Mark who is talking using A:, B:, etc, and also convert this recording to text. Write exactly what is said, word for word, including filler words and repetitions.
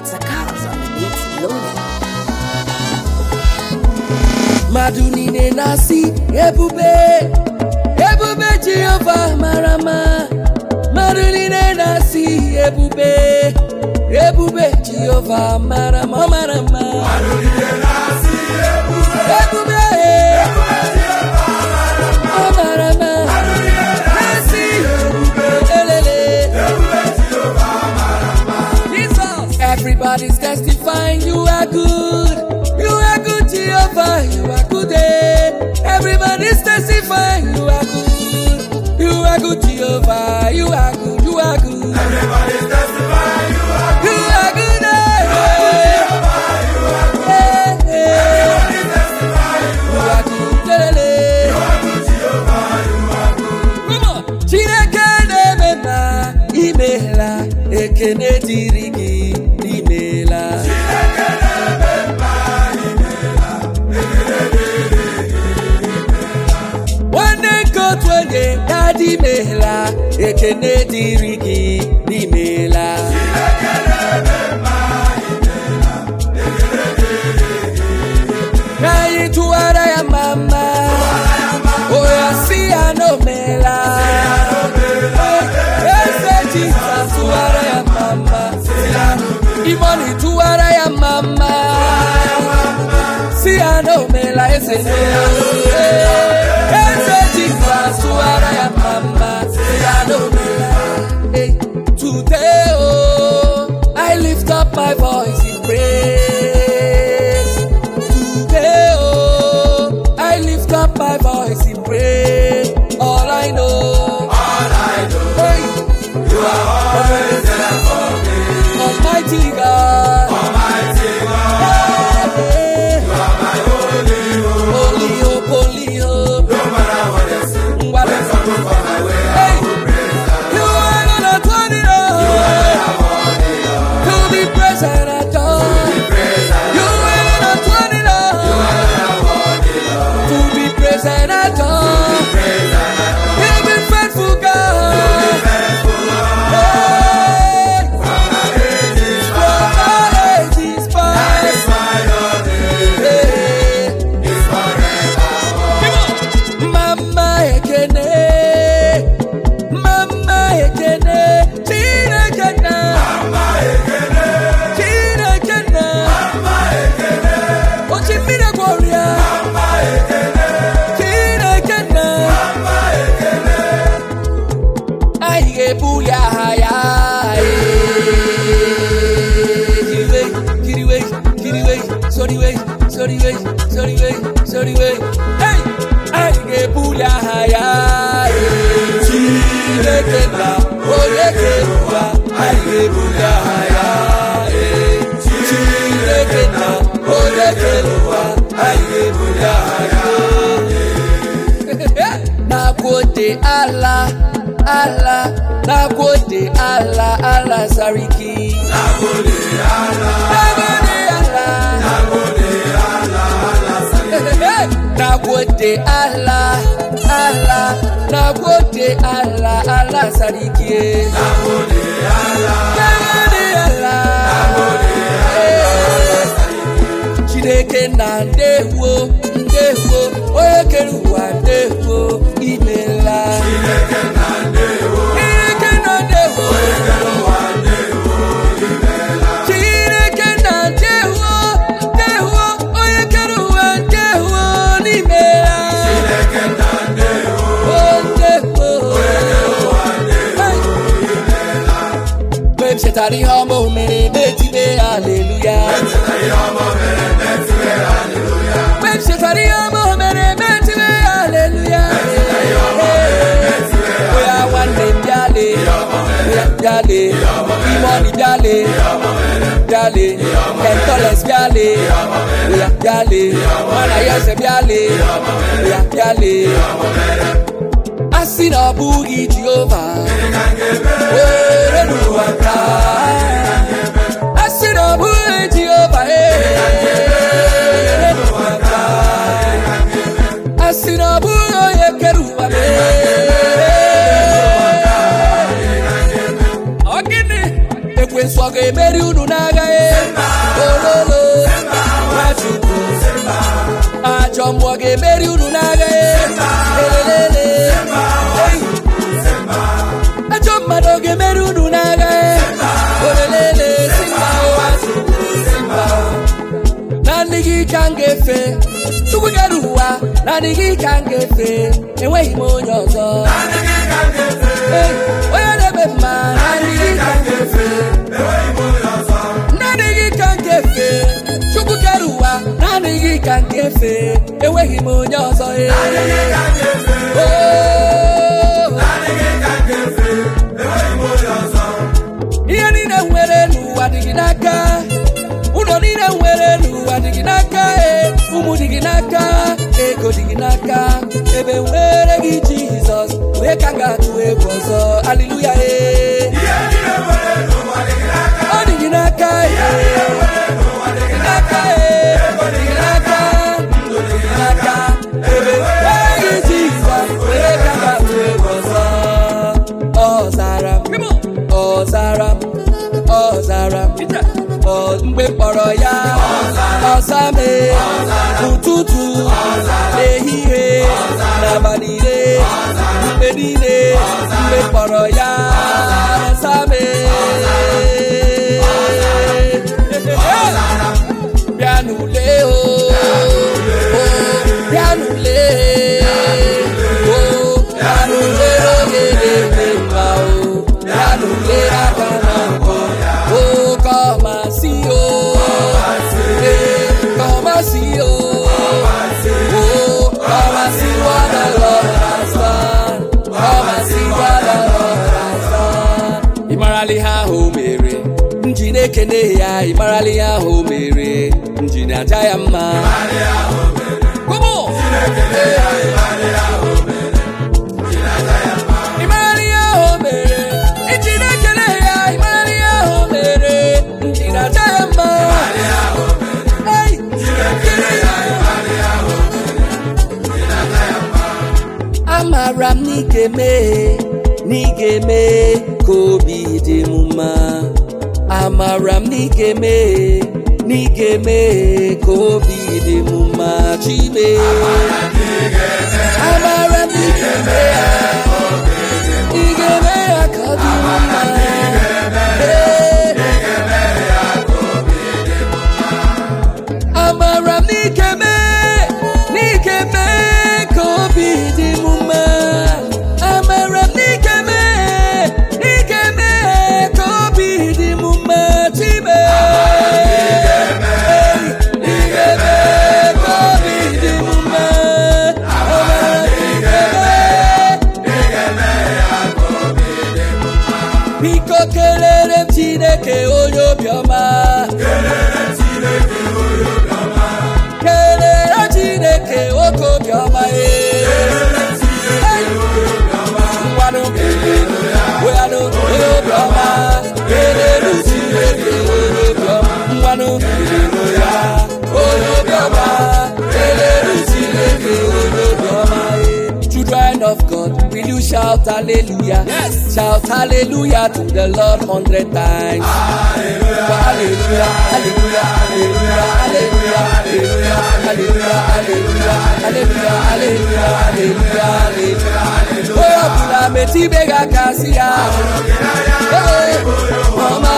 A: It's a cause on the beats loading.
B: Madunine nasi ebube ebube Jehovah marama. Madunine nasi ebube ebube Jehovah marama marama.
C: Madunine nasi ebube
B: ebube
C: ebube Jehovah marama. Madunine nasi ebube
B: elele
C: ebube Jehovah marama.
B: Jesus, everybody's testifying you are good. You are good, Jehovah, you are good, eh? Everybody's testifying you are good. You are good, Jehovah, you are good, you are good.
C: Everybody's testifying you are good.
B: You are good, eh?
C: Jehovah, you are good.
B: Eh, eh.
C: Everybody's testifying you
B: You
C: are
B: are good, lelele.
C: You are good, Jehovah, you are good.
B: Come on. Chineke na-emema, imela, ekene dịrị gị, imela.
C: Chineke na-eme mma, imela, ekele dịrị gị, imela.
B: Nwanne nke otu onye dadị imela, ekene dịrị gị, imela.
C: Chineke na-eme mma, imela, ekele dịrị gị, imela.
B: Ka anyị tụwara ya mama, oya si ya n'omela. Eze Jizọs tụwara ya mama, Imoni tụwara ya mama, si ya n'omela eze n'omela. Eze Jizọs tụwara ya mama, si ya n'omela. Hey, today oh, I lift up my voice in praise. Today oh, I lift up my voice in praise. All I know,
C: All I know,
B: hey,
C: you are always there for me.
B: Almighty God,
C: Almighty God,
B: hey,
C: you are my only hope.
B: holy hope, holy hope.
C: No matter what they say,
B: What
C: when
B: is
C: trouble come my way, I
B: Hey,
C: will praise the
B: you
C: Lord.
B: are gonna turn it on to be praised and adored. You are gonna turn it on to be praised and adored. You've been faithful, God. Hey, from my ages past. Hey, Mama Ekene, Mama Ekene, Chineke na, Chineke na, Ochimire Gloria, Chineke na, anyị ga-ebuli aha ya. Kiriwe, kiriwe, kiriwe, soriwe, soriwe, soriwe, soriwe. Hey! Anyị ga-ebuli aha ya. Chineke na onye kere ụwa, anyị ga-ebuli aha ya. Chineke na onye kere ụwa, anyị ga-ebuli aha ya. Nagode Allah, Allah, nagode Allah, Allah Sariki.
C: Nagode Allah,
B: Nagode Allah,
C: Nagode Allah, Allah Sariki.
B: nagode Allah, Allah, nagode Allah, Allah Sariki.
C: Nagode Allah,
B: Nagode Allah,
C: Nagode Allah,
B: Chineke na ndewo, ndewo, onye kere ụwa ndewo, imela.
C: Chineke na ndewo,
B: Chineke na ndewo,
C: ụwa ndewo, imela.
B: Chineke na ndewo, ndewo, onye kere ụwa ndewo, n'imela.
C: Chineke na ndewo,
B: Oh, ndewo.
C: ụwa ndewo,
B: Hey.
C: imela.
B: Mgbe m chetara ihe ọma o mere, na-etibe haleluya.
C: Echeta ihe ọma o mere, na-etibe haleluya.
B: Mgbe m chetara ihe ọma o mere, na-etibe haleluya. Oya nwanne m bịale, oya bịale, Imoni bịale, bịale, Kentoles bịale, oya bịale, Mana Yose bịale, oya bịale. A sị na ọ bụghị Jehova, were n'ụwa taa. A sị na ọ bụghị Jehova, were n'ụwa taa. A sị na ọ bụghị onye kere ụwa, ọ gịnị? ekwensu ọ ga-emeri unu n'agha ololo Nwachukwu ajọ mmụọ ga-emeri unu n'agha elelele ajọ mmadụ ga-emeri unu n'agha olelele simba simba naanị gị ka m ga-efe Chukwu kere ụwa naanị gị ka m ga-efe enweghị m onye ọzọ onye na-eme mma naanị gị ka m ga-efe naanị gị ka m ga-efe Chukwu kere ụwa naanị gị ka m ga-efe enweghị m onye ọzọ ihe niile nwere n'ụwa dị gị n'aka ụlọ niile nwere n'ụwa dị gị n'aka ụmụ dị gị n'aka ego dị gị n'aka ebe nwere gị Jizọs onye ka ga-atụ egwu ọzọ haleluya ọ dị gị n'aka n'aka dị gị n'aka ndụ dị gị n'aka ebe nwere gị Jizọs onye ka ga-atụ egwu ọzọ ọ zara m ọ zara m ọ zara m mgbe mkpọrọ ya ọzame ụtụtụ ehihie n'abalị niile mgbe niile mgbe mkpọrọ ya ọzame bịa n'ule o bịa n'ule o bịa n'ule oge na-eme mma o bịa n'ule aka na mbụ o come and see o come and see o oh come and see what the Lord has done come and see what the Lord has done ịmarala ihe ahụ mere nji na-ekene ya ịmarala ihe ahụ mere nji na-aja ya mma ịmarala ihe ahụ mere nji na-ekene ya ịmarala ihe ahụ mere nji na-aja ya mma amara m n'ike mee n'ike mee ka obi dị m mma amara m n'ike mee n'ike mee ka obi dị m mma Chime amara m n'ike mee ya n'ike mee ya ka ọ dị m mma amara m n'ike mee n'ike mee ka obi dị m mma amara m n'ike mee n'ike mee ka obi dị m mma Chime n'ike mee ka obi dị m mma amara n'ike mee biko kelere m Chineke onye obiọma kelere Chineke oke obiọma ngwanụ weanụ onye obiọma kelere Chineke onye obiọma ngwanụ ya onye obiọma kelere Chineke onye obiọma Children of God, will you shout hallelujah? Yes. Shout hallelujah to the Lord hundred times. Hallelujah, hallelujah, hallelujah, hallelujah, hallelujah, hallelujah, hallelujah, hallelujah, hallelujah, hallelujah. Oh, Bula meti bega kasia. Oh, Mama